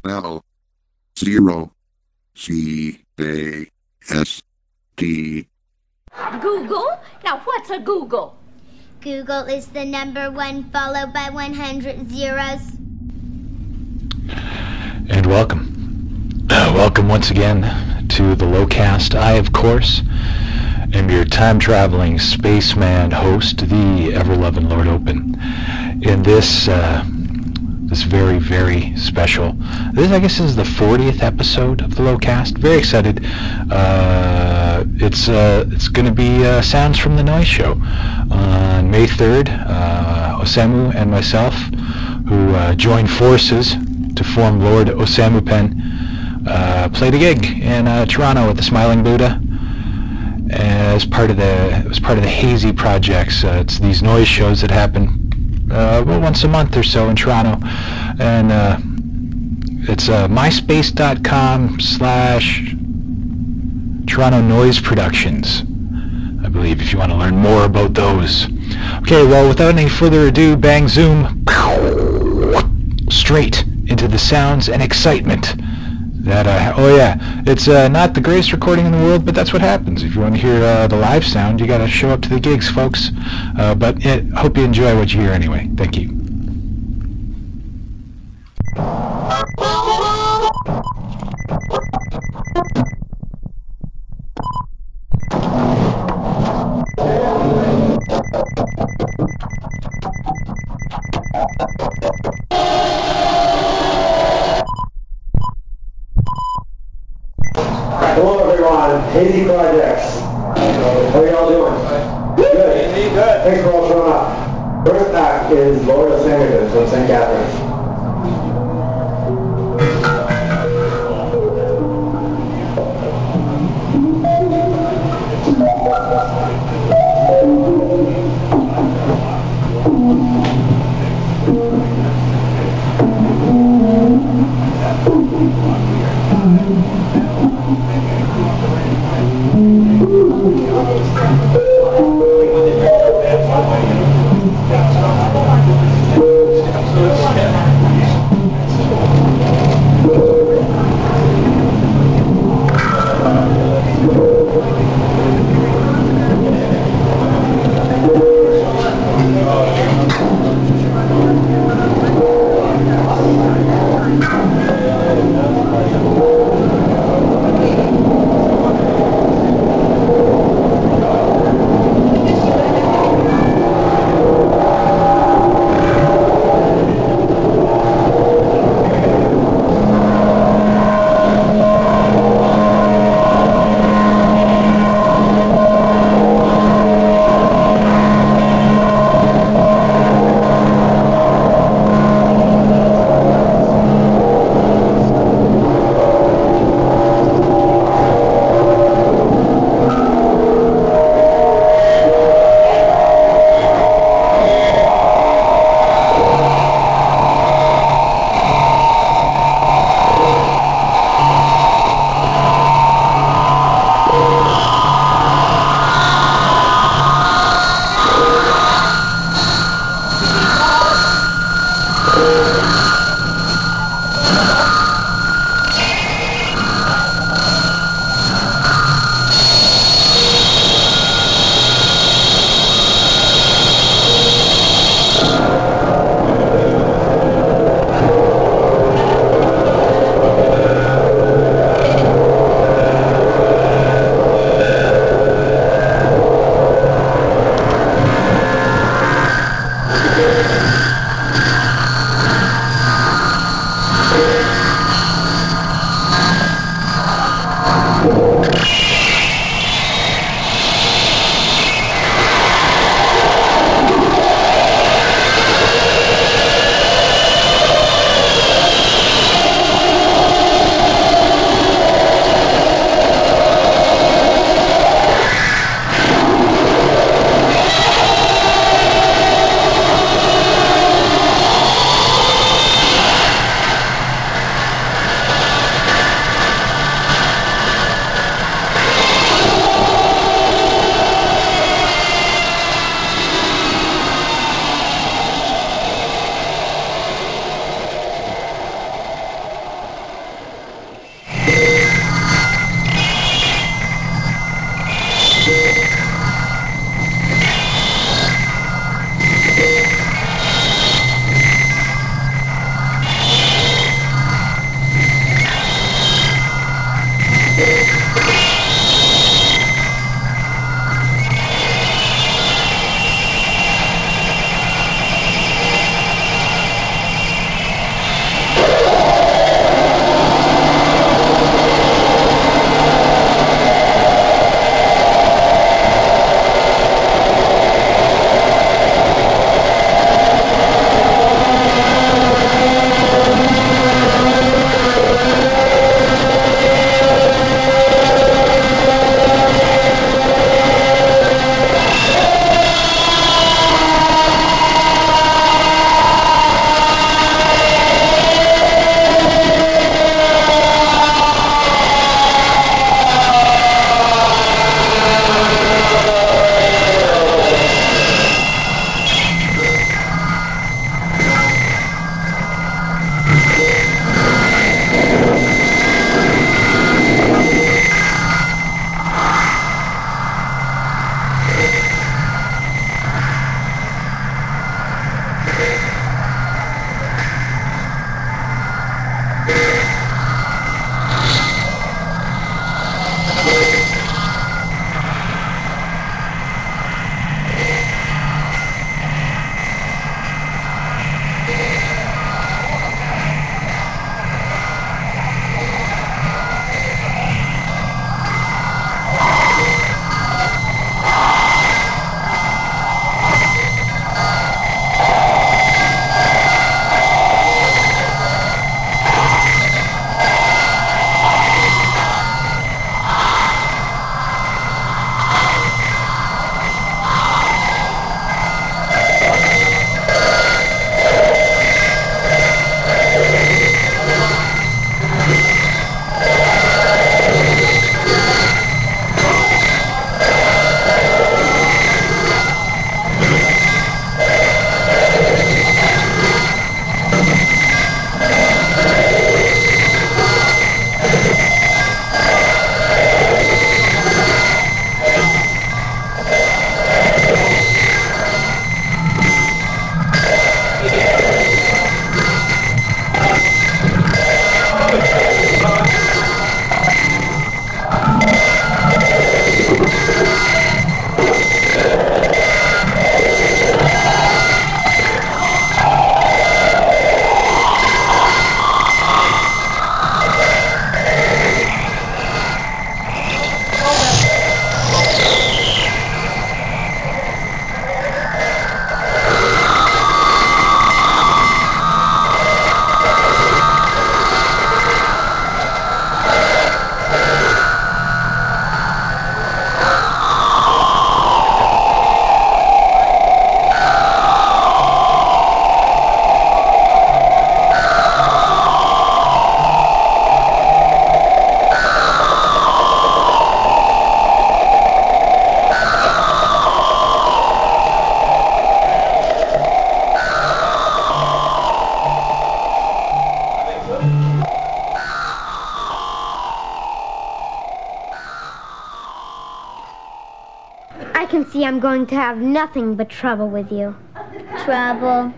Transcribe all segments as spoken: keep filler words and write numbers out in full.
L zero C A S T. Google? Now what's a Google? Google is the number one followed by one hundred zeros. And welcome. Uh, welcome once again to the Lowcast. I, of course, am your time-traveling spaceman host, the ever-loving Lord Open. In this, uh, this very, very special, this I guess is the fortieth episode of the Lowcast. Very excited. Uh, it's uh, it's going to be uh, Sounds from the Noise Show on May third. Uh, Osamu and myself, who uh, joined forces to form Lord Osamu Pen, uh, played a gig in uh, Toronto at the Smiling Buddha as part of the it was part of the Hazy Projects. Uh, it's these noise shows that happen uh, well, once a month or so in Toronto, and uh, it's uh, myspace.com slash Toronto Noise Productions, I believe, if you want to learn more about those. Okay, well, without any further ado, bang zoom, straight into the sounds and excitement that uh, oh yeah, it's uh, not the greatest recording in the world, but that's what happens. If you want to hear uh, the live sound, you got to show up to the gigs, folks. Uh, but I hope you enjoy what you hear anyway. Thank you. Hello everyone, Hazy Projects. How are y'all doing? Good. Good. Thanks for all showing up. First act is Lord Osamu from Saint Catharines. can see I'm going to have nothing but trouble with you. Trouble?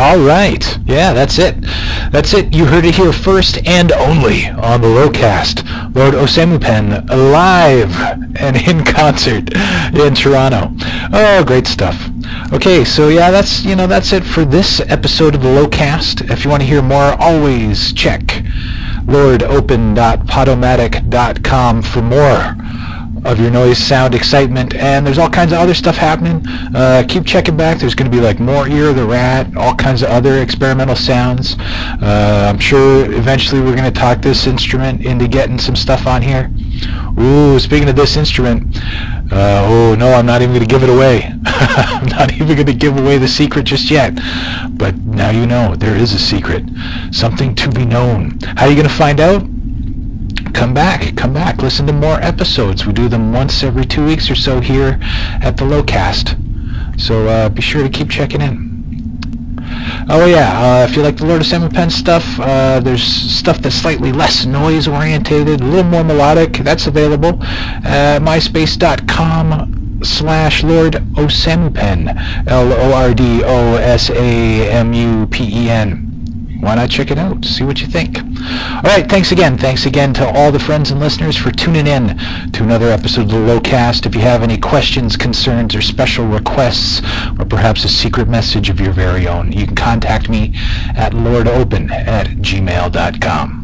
All right. Yeah, that's it. That's it. You heard it here first and only on the Lowcast. Lord Osamupen live and in concert in Toronto. Oh, great stuff. Okay, so yeah, that's, you know, that's it for this episode of the Lowcast. If you want to hear more, always check lord open dot podomatic dot com for more of your noise, sound, excitement, and there's all kinds of other stuff happening. Uh, keep checking back. There's going to be like more Ear of the Rat, all kinds of other experimental sounds. Uh, I'm sure eventually we're going to talk this instrument into getting some stuff on here. Ooh, speaking of this instrument, uh, oh no, I'm not even going to give it away. I'm not even going to give away the secret just yet. But now you know, there is a secret. Something to be known. How are you going to find out? Come back, come back, listen to more episodes. We do them once every two weeks or so here at the Lowcast. So uh, be sure to keep checking in. Oh yeah, uh, if you like the Lord Osamupen stuff, uh, there's stuff that's slightly less noise orientated, a little more melodic. That's available at myspace dot com slash Lord Osamupen, L O R D O S A M U P E N. Why not check it out? See what you think. All right, thanks again. Thanks again to all the friends and listeners for tuning in to another episode of the Lowcast. If you have any questions, concerns, or special requests, or perhaps a secret message of your very own, you can contact me at lord open at gmail dot com.